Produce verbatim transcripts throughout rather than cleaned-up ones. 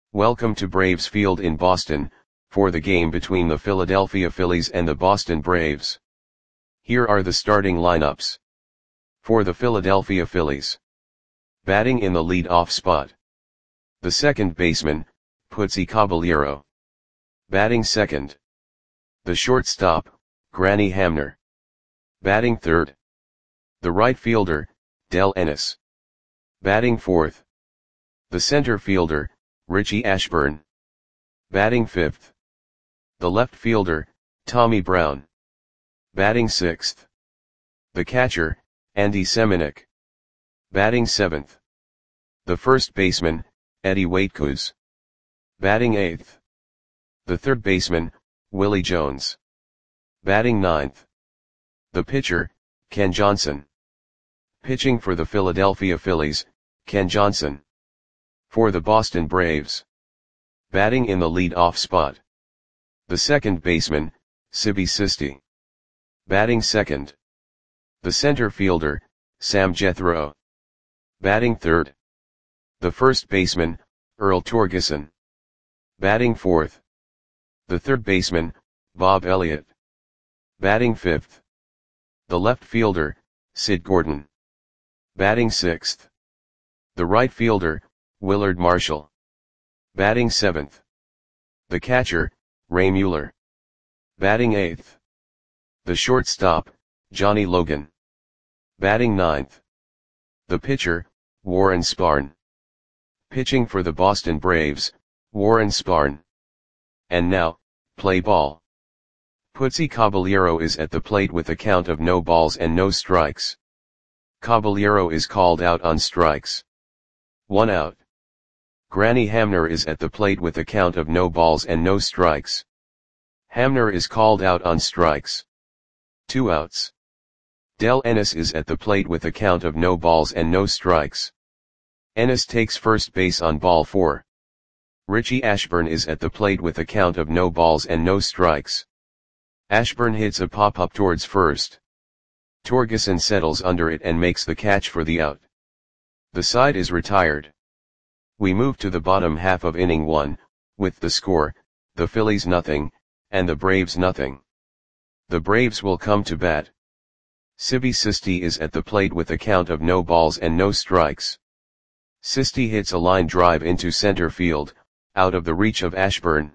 Welcome to Braves Field in Boston, for the game between the Philadelphia Phillies and the Boston Braves. Here are the starting lineups. For the Philadelphia Phillies. Batting in the lead-off spot. The second baseman, Putzi Caballero. Batting second. The shortstop, Granny Hamner. Batting third. The right fielder, Del Ennis. Batting fourth. The center fielder, Richie Ashburn. Batting fifth. The left fielder, Tommy Brown. Batting sixth. The catcher, Andy Semenuk. Batting seventh. The first baseman, Eddie Waitkus. Batting eighth. The third baseman, Willie Jones. Batting ninth. The pitcher, Ken Johnson. Pitching for the Philadelphia Phillies, Ken Johnson. For the Boston Braves. Batting in the lead-off spot. The second baseman, Sibi Sisti. Batting second. The center fielder, Sam Jethro. Batting third. The first baseman, Earl Torgeson. Batting fourth. The third baseman, Bob Elliott. Batting fifth. The left fielder, Sid Gordon. Batting sixth. The right fielder, Willard Marshall. Batting seventh. The catcher, Ray Mueller. Batting eighth. The shortstop, Johnny Logan. Batting ninth. The pitcher, Warren Spahn. Pitching for the Boston Braves, Warren Spahn. And now, play ball. Putzi Caballero is at the plate with a count of no balls and no strikes. Caballero is called out on strikes. One out. Granny Hamner is at the plate with a count of no balls and no strikes. Hamner is called out on strikes. Two outs. Del Ennis is at the plate with a count of no balls and no strikes. Ennis takes first base on ball four. Richie Ashburn is at the plate with a count of no balls and no strikes. Ashburn hits a pop-up towards first. Torgeson settles under it and makes the catch for the out. The side is retired. We move to the bottom half of inning one, with the score, the Phillies nothing, and the Braves nothing. The Braves will come to bat. Sibi Sisti is at the plate with a count of no balls and no strikes. Sisti hits a line drive into center field, out of the reach of Ashburn.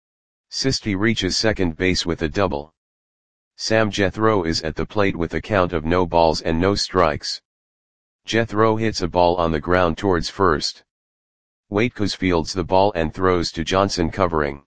Sisti reaches second base with a double. Sam Jethro is at the plate with a count of no balls and no strikes. Jethro hits a ball on the ground towards first. Waitkus fields the ball and throws to Johnson covering.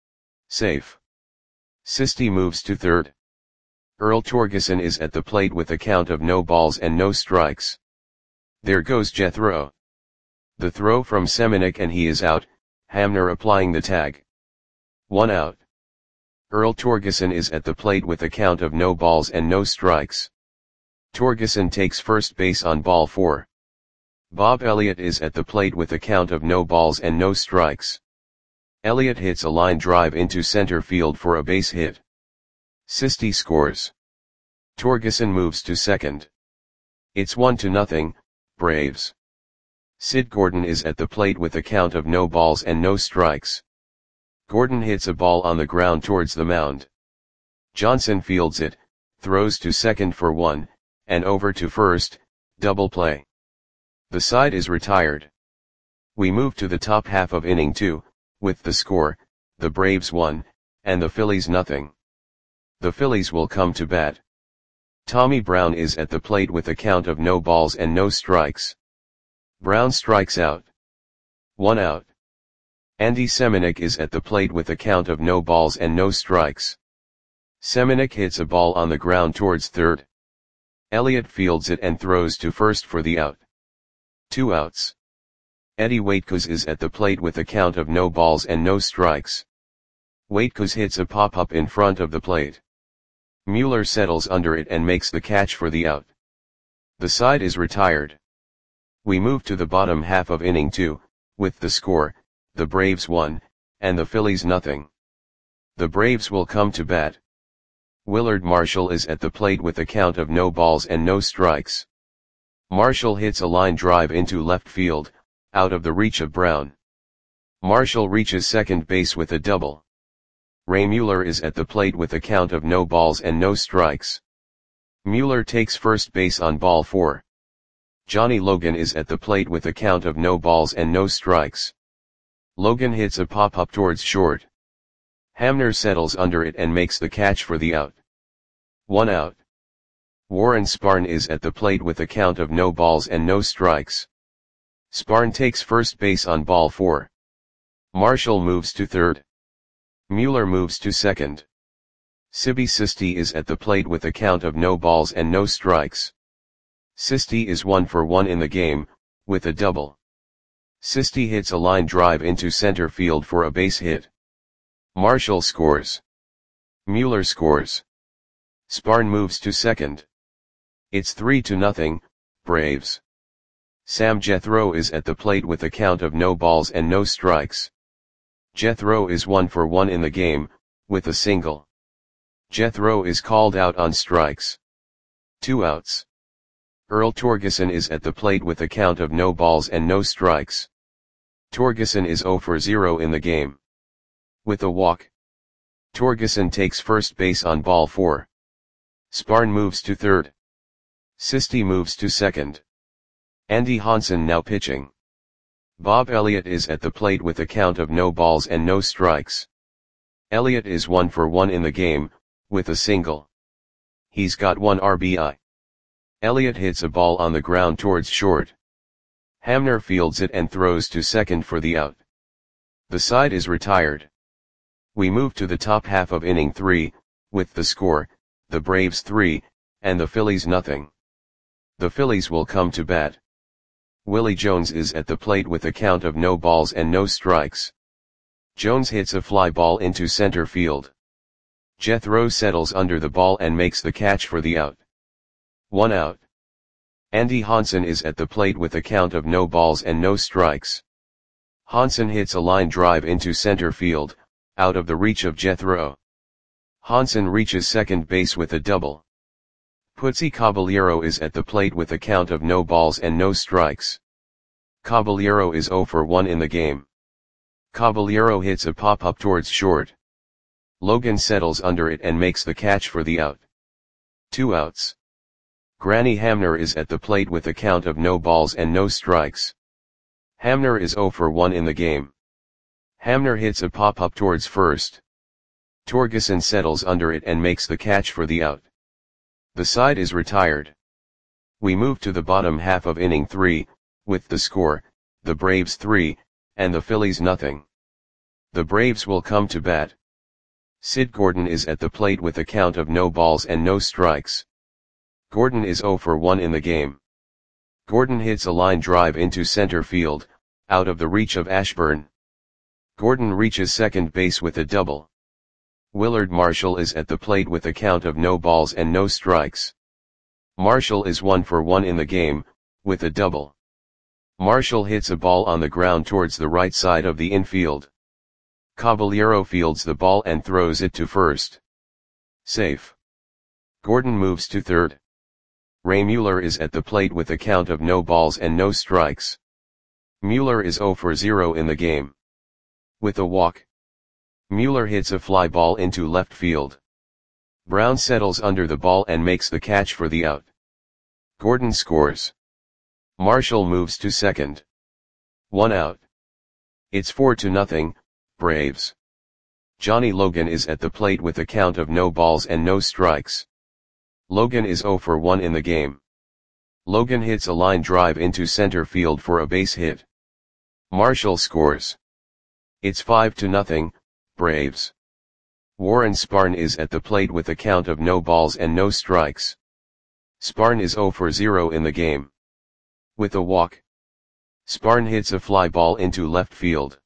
Safe. Sisti moves to third. Earl Torgeson is at the plate with a count of no balls and no strikes. There goes Jethro. The throw from Semenuk and he is out, Hamner applying the tag. One out. Earl Torgeson is at the plate with a count of no balls and no strikes. Torgeson takes first base on ball four. Bob Elliott is at the plate with a count of no balls and no strikes. Elliott hits a line drive into center field for a base hit. Sisti scores. Torgeson moves to second. It's one to nothing, Braves. Sid Gordon is at the plate with a count of no balls and no strikes. Gordon hits a ball on the ground towards the mound. Johnson fields it, throws to second for one, and over to first, double play. The side is retired. We move to the top half of inning two, with the score, the Braves one, and the Phillies nothing. The Phillies will come to bat. Tommy Brown is at the plate with a count of no balls and no strikes. Brown strikes out. One out. Andy Semenuk is at the plate with a count of no balls and no strikes. Semenuk hits a ball on the ground towards third. Elliott fields it and throws to first for the out. Two outs. Eddie Waitkus is at the plate with a count of no balls and no strikes. Waitkus hits a pop-up in front of the plate. Mueller settles under it and makes the catch for the out. The side is retired. We move to the bottom half of inning two, with the score, the Braves one, and the Phillies nothing. The Braves will come to bat. Willard Marshall is at the plate with a count of no balls and no strikes. Marshall hits a line drive into left field, out of the reach of Brown. Marshall reaches second base with a double. Ray Mueller is at the plate with a count of no balls and no strikes. Mueller takes first base on ball four. Johnny Logan is at the plate with a count of no balls and no strikes. Logan hits a pop-up towards short. Hamner settles under it and makes the catch for the out. One out. Warren Sparn is at the plate with a count of no balls and no strikes. Sparn takes first base on ball four. Marshall moves to third. Mueller moves to second. Sibby Sisti is at the plate with a count of no balls and no strikes. Sisti is one for one in the game, with a double. Sisti hits a line drive into center field for a base hit. Marshall scores. Mueller scores. Sparn moves to second. It's three to nothing, Braves. Sam Jethro is at the plate with a count of no balls and no strikes. Jethro is one for one in the game, with a single. Jethro is called out on strikes. Two outs. Earl Torgeson is at the plate with a count of no balls and no strikes. Torgeson is zero for zero in the game. With a walk. Torgeson takes first base on ball four. Sparn moves to third. Sisti moves to second. Andy Hansen now pitching. Bob Elliott is at the plate with a count of no balls and no strikes. Elliott is one for one in the game, with a single. He's got one R B I. Elliott hits a ball on the ground towards short. Hamner fields it and throws to second for the out. The side is retired. We move to the top half of inning three, with the score, the Braves three, and the Phillies nothing. The Phillies will come to bat. Willie Jones is at the plate with a count of no balls and no strikes. Jones hits a fly ball into center field. Jethro settles under the ball and makes the catch for the out. One out. Andy Hansen is at the plate with a count of no balls and no strikes. Hansen hits a line drive into center field, out of the reach of Jethro. Hansen reaches second base with a double. Putsy Caballero is at the plate with a count of no balls and no strikes. Caballero is zero for one in the game. Caballero hits a pop-up towards short. Logan settles under it and makes the catch for the out. Two outs. Granny Hamner is at the plate with a count of no balls and no strikes. Hamner is zero for one in the game. Hamner hits a pop-up towards first. Torgeson settles under it and makes the catch for the out. The side is retired. We move to the bottom half of inning three, with the score, the Braves three, and the Phillies nothing. The Braves will come to bat. Sid Gordon is at the plate with a count of no balls and no strikes. Gordon is zero for one in the game. Gordon hits a line drive into center field, out of the reach of Ashburn. Gordon reaches second base with a double. Willard Marshall is at the plate with a count of no balls and no strikes. Marshall is one for one in the game, with a double. Marshall hits a ball on the ground towards the right side of the infield. Caballero fields the ball and throws it to first. Safe. Gordon moves to third. Ray Mueller is at the plate with a count of no balls and no strikes. Mueller is zero for zero in the game. With a walk. Mueller hits a fly ball into left field. Brown settles under the ball and makes the catch for the out. Gordon scores. Marshall moves to second. One out. It's four to nothing, Braves. Johnny Logan is at the plate with a count of no balls and no strikes. Logan is zero for one in the game. Logan hits a line drive into center field for a base hit. Marshall scores. It's five to nothing, Braves. Warren Sparn is at the plate with a count of no balls and no strikes. Sparn is zero for zero in the game. With a walk. Sparn hits a fly ball into left field.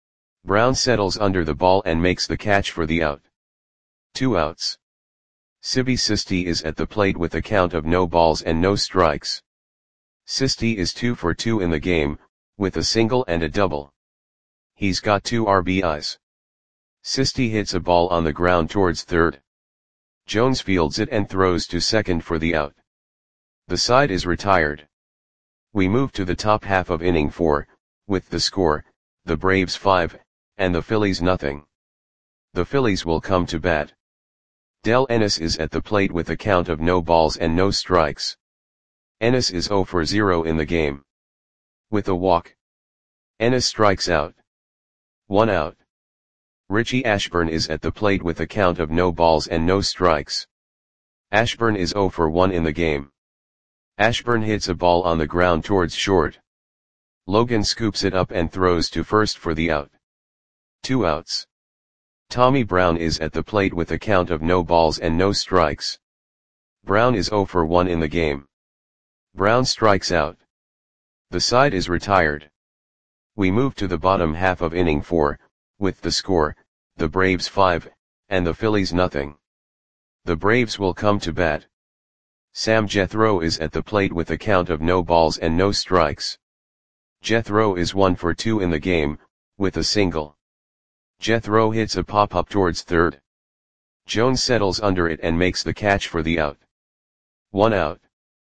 Brown settles under the ball and makes the catch for the out. Two outs. Sibby Sisti is at the plate with a count of no balls and no strikes. Sisti is two for two in the game, with a single and a double. He's got two R B Is. Sisti hits a ball on the ground towards third. Jones fields it and throws to second for the out. The side is retired. We move to the top half of inning four, with the score, the Braves five, and the Phillies nothing. The Phillies will come to bat. Del Ennis is at the plate with a count of no balls and no strikes. Ennis is zero for zero in the game. With a walk, Ennis strikes out. One out. Richie Ashburn is at the plate with a count of no balls and no strikes. Ashburn is zero for one in the game. Ashburn hits a ball on the ground towards short. Logan scoops it up and throws to first for the out. Two outs. Tommy Brown is at the plate with a count of no balls and no strikes. Brown is zero for one in the game. Brown strikes out. The side is retired. We move to the bottom half of inning four, with the score, the Braves five, and the Phillies nothing. The Braves will come to bat. Sam Jethro is at the plate with a count of no balls and no strikes. Jethro is one for two in the game, with a single. Jethro hits a pop-up towards third. Jones settles under it and makes the catch for the out. One out.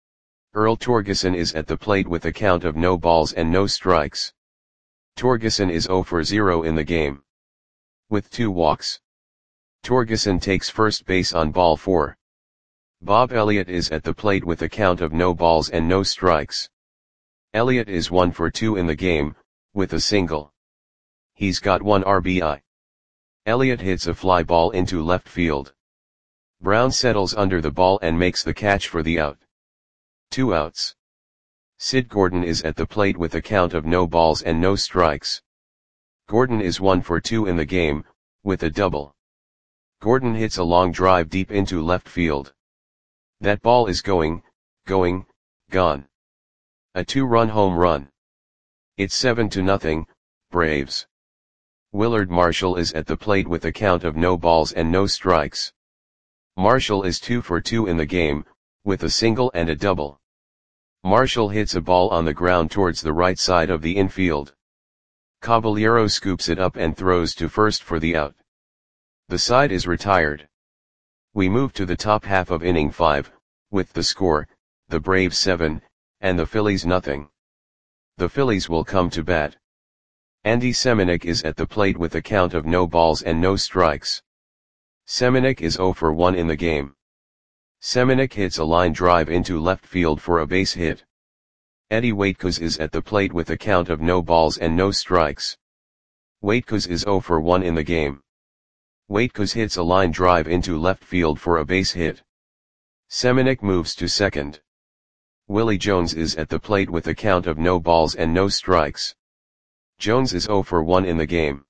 Earl Torgeson is at the plate with a count of no balls and no strikes. Torgeson is zero for zero in the game. With two walks, Torgeson takes first base on ball four. Bob Elliott is at the plate with a count of no balls and no strikes. Elliott is one for two in the game, with a single. He's got one R B I. Elliott hits a fly ball into left field. Brown settles under the ball and makes the catch for the out. Two outs. Sid Gordon is at the plate with a count of no balls and no strikes. Gordon is one for two in the game, with a double. Gordon hits a long drive deep into left field. That ball is going, going, gone. A two-run home run. It's seven to nothing, Braves. Willard Marshall is at the plate with a count of no balls and no strikes. Marshall is two for two in the game, with a single and a double. Marshall hits a ball on the ground towards the right side of the infield. Caballero scoops it up and throws to first for the out. The side is retired. We move to the top half of inning five, with the score, the Braves seven, and the Phillies nothing. The Phillies will come to bat. Andy Semenuk is at the plate with a count of no balls and no strikes. Semenuk is zero for one in the game. Semenuk hits a line drive into left field for a base hit. Eddie Waitkos is at the plate with a count of no balls and no strikes. Waitkos is zero for one in the game. Waitkos hits a line drive into left field for a base hit. Semenuk moves to second. Willie Jones is at the plate with a count of no balls and no strikes. Jones is zero for one in the game.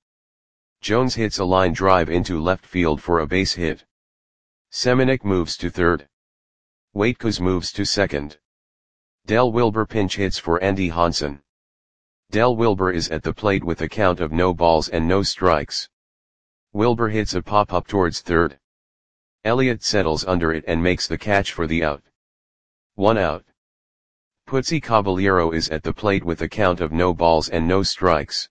Jones hits a line drive into left field for a base hit. Semenuk moves to third. Waitkos moves to second. Del Wilber pinch hits for Andy Hansen. Del Wilber is at the plate with a count of no balls and no strikes. Wilber hits a pop-up towards third. Elliott settles under it and makes the catch for the out. One out. Putzi Caballero is at the plate with a count of no balls and no strikes.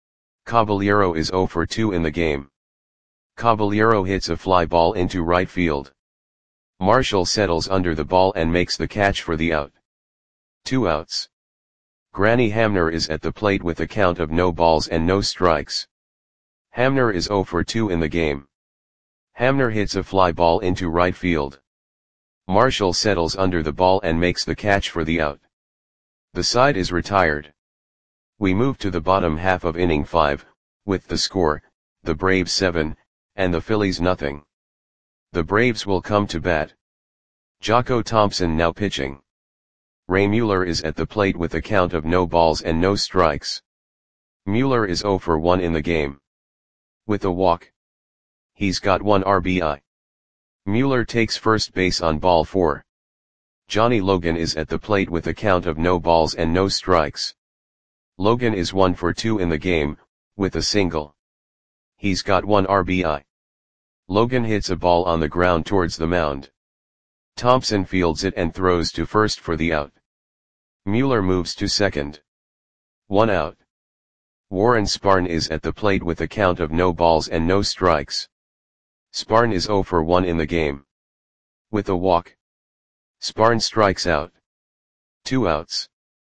Caballero is zero for two in the game. Caballero hits a fly ball into right field. Marshall settles under the ball and makes the catch for the out. Two outs. Granny Hamner is at the plate with a count of no balls and no strikes. Hamner is zero for two in the game. Hamner hits a fly ball into right field. Marshall settles under the ball and makes the catch for the out. The side is retired. We move to the bottom half of inning five, with the score, the Braves seven, and the Phillies nothing. The Braves will come to bat. Jocko Thompson now pitching. Ray Mueller is at the plate with a count of no balls and no strikes. Mueller is zero for one in the game. With a walk, he's got one R B I. Mueller takes first base on ball four. Johnny Logan is at the plate with a count of no balls and no strikes. Logan is one for two in the game, with a single. He's got one R B I. Logan hits a ball on the ground towards the mound. Thompson fields it and throws to first for the out. Mueller moves to second. One out. Warren Spahn is at the plate with a count of no balls and no strikes. Spahn is zero for one in the game. With a walk, Spahn strikes out. Two outs.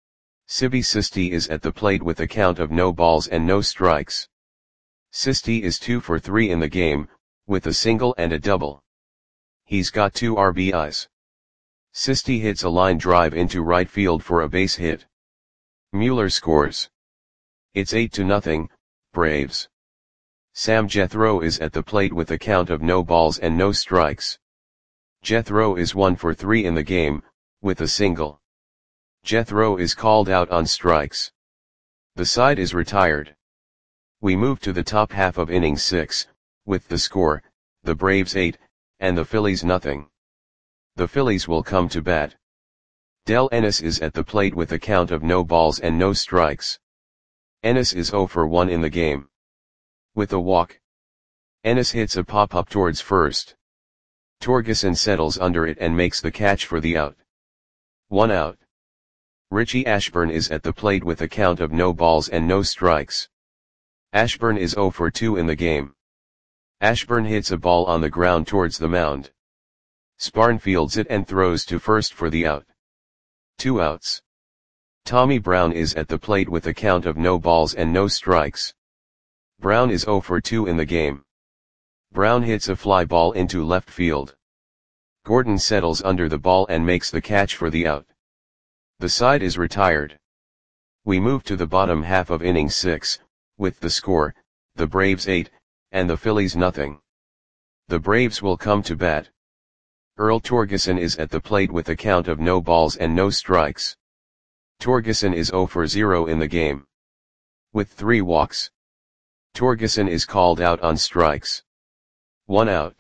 Sibi Sisti is at the plate with a count of no balls and no strikes. Sisti is two for three in the game, with a single and a double. He's got two R B Is. Sisti hits a line drive into right field for a base hit. Mueller scores. It's eight to nothing, Braves. Sam Jethro is at the plate with a count of no balls and no strikes. Jethro is one for three in the game, with a single. Jethro is called out on strikes. The side is retired. We move to the top half of inning six, with the score, the Braves eight, and the Phillies nothing. The Phillies will come to bat. Del Ennis is at the plate with a count of no balls and no strikes. Ennis is zero for one in the game. With a walk. Ennis hits a pop-up towards first. Torgeson settles under it and makes the catch for the out. One out. Richie Ashburn is at the plate with a count of no balls and no strikes. Ashburn is zero for two in the game. Ashburn hits a ball on the ground towards the mound. Sparn fields it and throws to first for the out. Two outs. Tommy Brown is at the plate with a count of no balls and no strikes. Brown is zero for two in the game. Brown hits a fly ball into left field. Gordon settles under the ball and makes the catch for the out. The side is retired. We move to the bottom half of inning six, with the score, the Braves eight, and the Phillies nothing. The Braves will come to bat. Earl Torgeson is at the plate with a count of no balls and no strikes. Torgeson is zero for zero in the game. With three walks. Torgeson is called out on strikes. One out.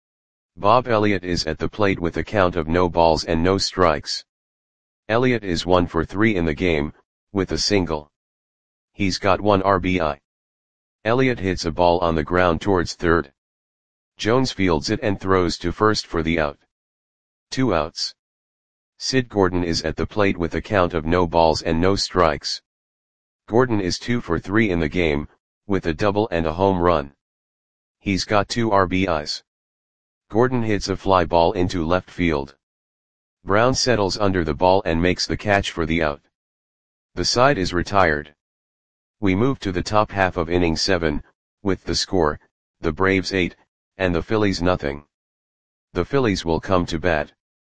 Bob Elliott is at the plate with a count of no balls and no strikes. Elliott is one for three in the game, with a single. He's got one R B I. Elliott hits a ball on the ground towards third. Jones fields it and throws to first for the out. Two outs. Sid Gordon is at the plate with a count of no balls and no strikes. Gordon is two for three in the game, with a double and a home run. He's got two R B Is. Gordon hits a fly ball into left field. Brown settles under the ball and makes the catch for the out. The side is retired. We move to the top half of inning seven, with the score, the Braves eight, and the Phillies nothing. The Phillies will come to bat.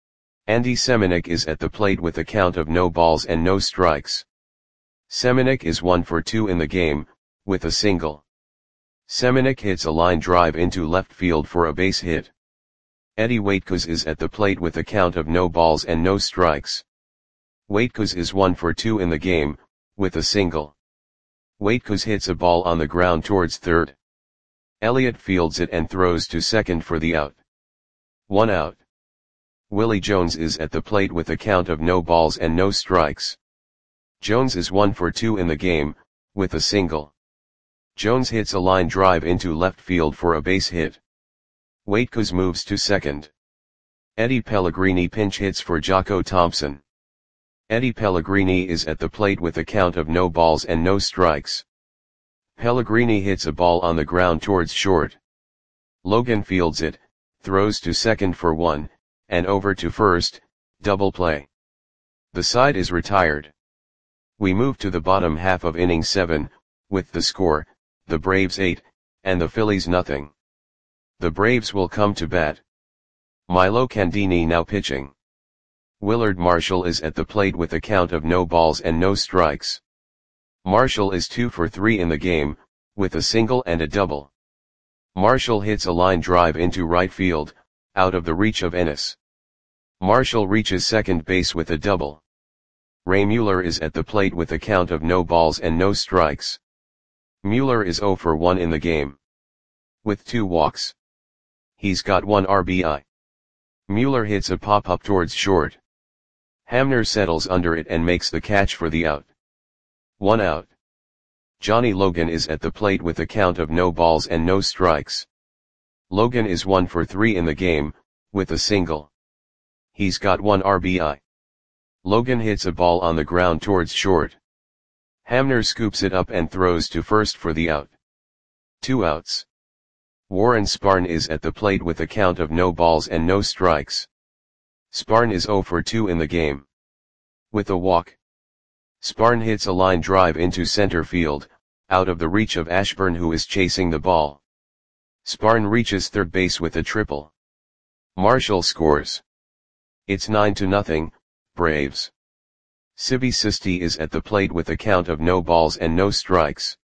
Andy Semenuk is at the plate with a count of no balls and no strikes. Semenuk is one for two in the game, with a single. Semenuk hits a line drive into left field for a base hit. Eddie Waitkos is at the plate with a count of no balls and no strikes. Waitkos is one for two in the game, with a single. Waitkos hits a ball on the ground towards third. Elliott fields it and throws to second for the out. One out. Willie Jones is at the plate with a count of no balls and no strikes. Jones is one for two in the game, with a single. Jones hits a line drive into left field for a base hit. Waitkos moves to second. Eddie Pellegrini pinch hits for Jocko Thompson. Eddie Pellegrini is at the plate with a count of no balls and no strikes. Pellegrini hits a ball on the ground towards short. Logan fields it, throws to second for one, and over to first, double play. The side is retired. We move to the bottom half of inning seven, with the score, the Braves eight, and the Phillies nothing. The Braves will come to bat. Milo Candini now pitching. Willard Marshall is at the plate with a count of no balls and no strikes. Marshall is two for three in the game, with a single and a double. Marshall hits a line drive into right field, out of the reach of Ennis. Marshall reaches second base with a double. Ray Mueller is at the plate with a count of no balls and no strikes. Mueller is zero for one in the game. With two walks. He's got one R B I. Mueller hits a pop-up towards short. Hamner settles under it and makes the catch for the out. One out. Johnny Logan is at the plate with a count of no balls and no strikes. Logan is one for three in the game, with a single. He's got one R B I. Logan hits a ball on the ground towards short. Hamner scoops it up and throws to first for the out. Two outs. Warren Sparn is at the plate with a count of no balls and no strikes. Sparn is zero for two in the game. With a walk. Sparn hits a line drive into center field, out of the reach of Ashburn, who is chasing the ball. Sparn reaches third base with a triple. Marshall scores. It's nine to nothing, Braves. Sibi Sisti is at the plate with a count of no balls and no strikes.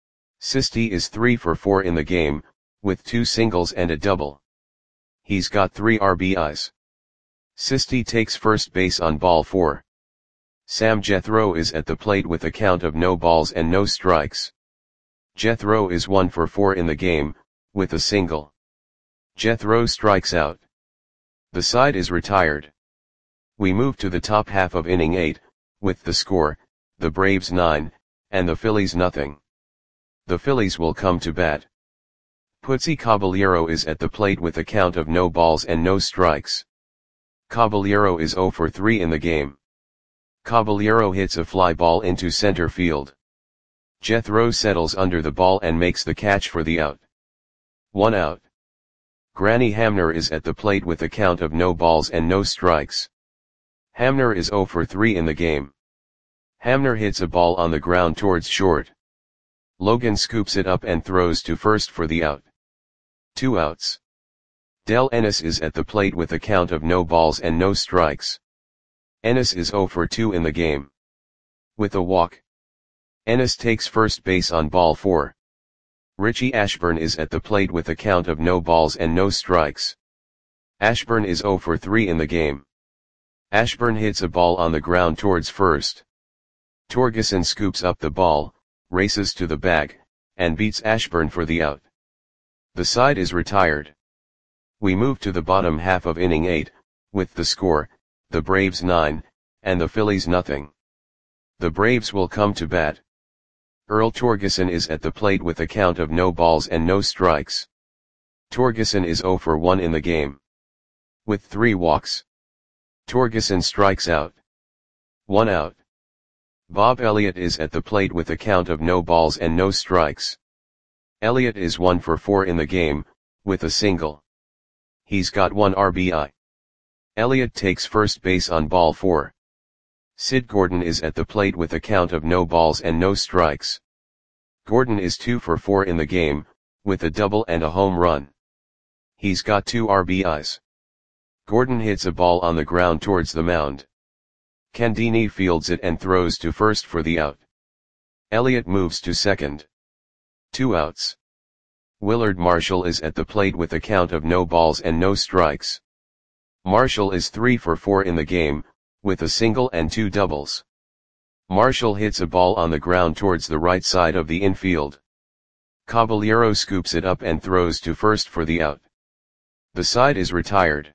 Sisti is three for four in the game, with two singles and a double. He's got three R B Is. Sisti takes first base on ball four. Sam Jethro is at the plate with a count of no balls and no strikes. Jethro is one for four in the game, with a single. Jethro strikes out. The side is retired. We move to the top half of inning eight, with the score, the Braves nine, and the Phillies nothing. The Phillies will come to bat. Putzi Caballero is at the plate with a count of no balls and no strikes. Caballero is zero for three in the game. Caballero hits a fly ball into center field. Jethro settles under the ball and makes the catch for the out. One out. Granny Hamner is at the plate with a count of no balls and no strikes. Hamner is zero for three in the game. Hamner hits a ball on the ground towards short. Logan scoops it up and throws to first for the out. Two outs. Del Ennis is at the plate with a count of no balls and no strikes. Ennis is zero for two in the game. With a walk. Ennis takes first base on ball four. Richie Ashburn is at the plate with a count of no balls and no strikes. Ashburn is zero for three in the game. Ashburn hits a ball on the ground towards first. Torgeson scoops up the ball, races to the bag, and beats Ashburn for the out. The side is retired. We move to the bottom half of inning eight, with the score, the Braves nine, and the Phillies nothing. The Braves will come to bat. Earl Torgeson is at the plate with a count of no balls and no strikes. Torgeson is zero for one in the game. With three walks. Torgeson strikes out. One out. Bob Elliott is at the plate with a count of no balls and no strikes. Elliott is one for four in the game, with a single. He's got one R B I. Elliott takes first base on ball four. Sid Gordon is at the plate with a count of no balls and no strikes. Gordon is two for four in the game, with a double and a home run. He's got two R B Is. Gordon hits a ball on the ground towards the mound. Candini fields it and throws to first for the out. Elliott moves to second. Two outs. Willard Marshall is at the plate with a count of no balls and no strikes. Marshall is three for four in the game, with a single and two doubles. Marshall hits a ball on the ground towards the right side of the infield. Caballero scoops it up and throws to first for the out. The side is retired.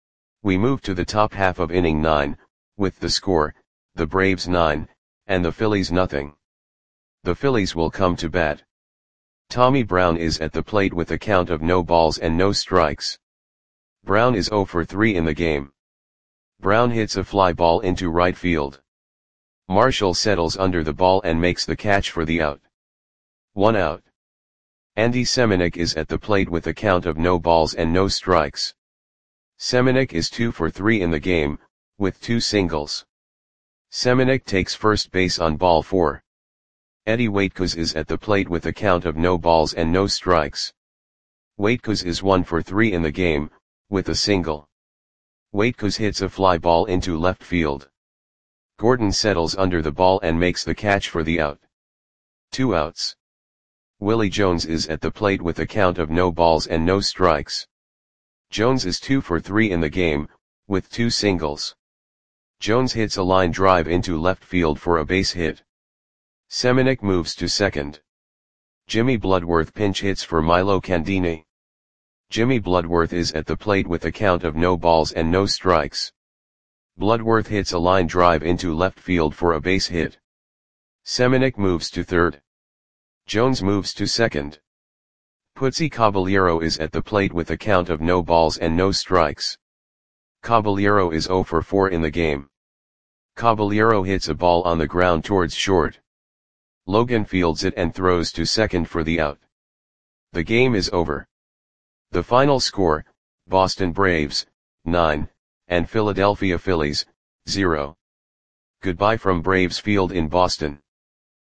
We move to the top half of inning nine, with the score, the Braves nine, and the Phillies nothing. The Phillies will come to bat. Tommy Brown is at the plate with a count of no balls and no strikes. Brown is zero for three in the game. Brown hits a fly ball into right field. Marshall settles under the ball and makes the catch for the out. One out. Andy Semenuk is at the plate with a count of no balls and no strikes. Semenuk is two for three in the game, with two singles. Semenuk takes first base on ball four. Eddie Waitkos is at the plate with a count of no balls and no strikes. Waitkos is one for three in the game, with a single. Waitkos hits a fly ball into left field. Gordon settles under the ball and makes the catch for the out. Two outs. Willie Jones is at the plate with a count of no balls and no strikes. Jones is two for three in the game, with two singles. Jones hits a line drive into left field for a base hit. Semenuk moves to second. Jimmy Bloodworth pinch hits for Milo Candini. Jimmy Bloodworth is at the plate with a count of no balls and no strikes. Bloodworth hits a line drive into left field for a base hit. Semenuk moves to third. Jones moves to second. Putzi Caballero is at the plate with a count of no balls and no strikes. Caballero is zero for four in the game. Caballero hits a ball on the ground towards short. Logan fields it and throws to second for the out. The game is over. The final score, Boston Braves, nine, and Philadelphia Phillies, zero. Goodbye from Braves Field in Boston.